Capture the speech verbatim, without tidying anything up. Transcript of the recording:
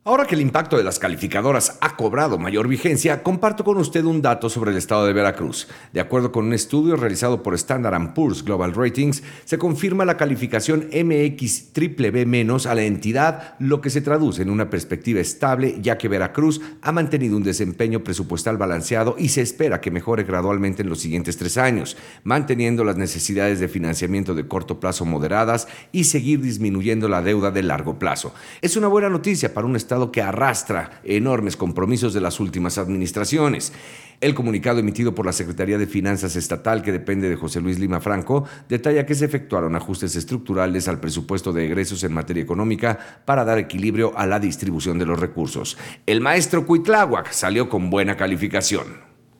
Ahora que el impacto de las calificadoras ha cobrado mayor vigencia, comparto con usted un dato sobre el estado de Veracruz. De acuerdo con un estudio realizado por Standard and Poor's Global Ratings, se confirma la calificación M X B B menos a la entidad, lo que se traduce en una perspectiva estable, ya que Veracruz ha mantenido un desempeño presupuestal balanceado y se espera que mejore gradualmente en los siguientes tres años, manteniendo las necesidades de financiamiento de corto plazo moderadas y seguir disminuyendo la deuda de largo plazo. Es una buena noticia para un estado que arrastra enormes compromisos de las últimas administraciones. El comunicado emitido por la Secretaría de Finanzas Estatal, que depende de José Luis Lima Franco, detalla que se efectuaron ajustes estructurales al presupuesto de egresos en materia económica para dar equilibrio a la distribución de los recursos. El maestro Cuitláhuac salió con buena calificación.